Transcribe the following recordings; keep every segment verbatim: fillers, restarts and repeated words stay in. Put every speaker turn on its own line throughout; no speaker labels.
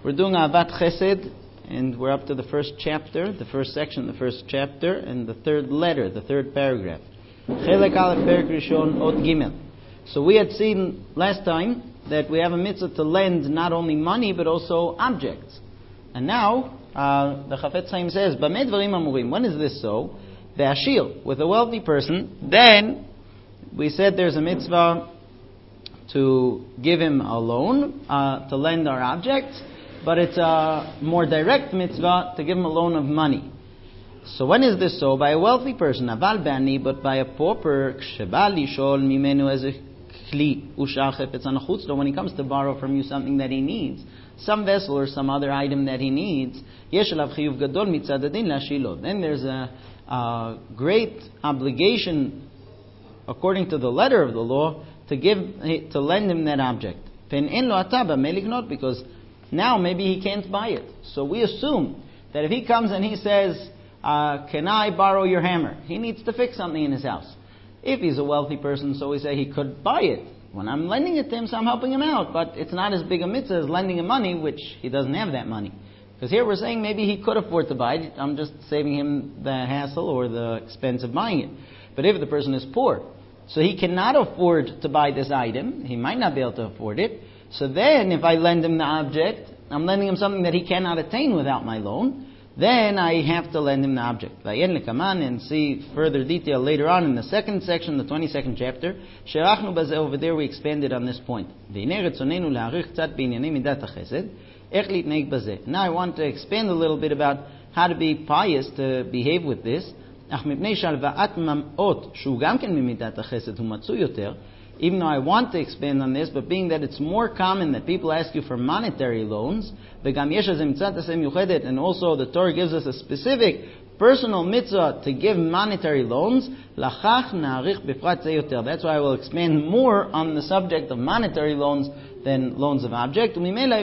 We're doing Avat Chesed, and we're up to the first chapter, the first section, the first chapter, and the third letter, the third paragraph. Chelek Aleph Perek Rishon Ot Gimel. So we had seen last time that we have a mitzvah to lend not only money but also objects. And now uh, the Chafetz Chaim says, Bamei Dvarim Amurim. When is this so? Be'ashir, with a wealthy person. Then we said there's a mitzvah to give him a loan, uh, to lend our objects, but it's a more direct mitzvah to give him a loan of money. So when is this so? By a wealthy person, aval bani, but by a pauper, ksheba lishol mimenu ez kli ushar chefetz anachutzlo, when he comes to borrow from you something that he needs, some vessel or some other item that he needs, yesh alav chiyuv gadol mitzad adin lashilo. Then there's a, a great obligation, according to the letter of the law, to give, to lend him that object. Pen en lo ataba melignot, because now maybe he can't buy it. So we assume that if he comes and he says, uh, can I borrow your hammer? He needs to fix something in his house. If he's a wealthy person, so we say he could buy it. When I'm lending it to him, so I'm helping him out. But it's not as big a mitzvah as lending him money, which he doesn't have that money. Because here we're saying maybe he could afford to buy it. I'm just saving him the hassle or the expense of buying it. But if the person is poor, so he cannot afford to buy this item, he might not be able to afford it, so then if I lend him the object, I'm lending him something that he cannot attain without my loan, then I have to lend him the object. And see further detail later on in the second section, the twenty-second chapter. Over there we expanded on this point. Now I want to expand a little bit about how to be pious, to behave with this. Even though I want to expand on this, but being that it's more common that people ask you for monetary loans, and also the Torah gives us a specific personal mitzvah to give monetary loans, that's why I will expand more on the subject of monetary loans than loans of object.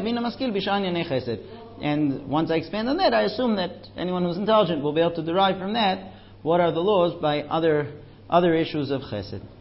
And once I expand on that, I assume that anyone who's intelligent will be able to derive from that what are the laws by other other issues of chesed.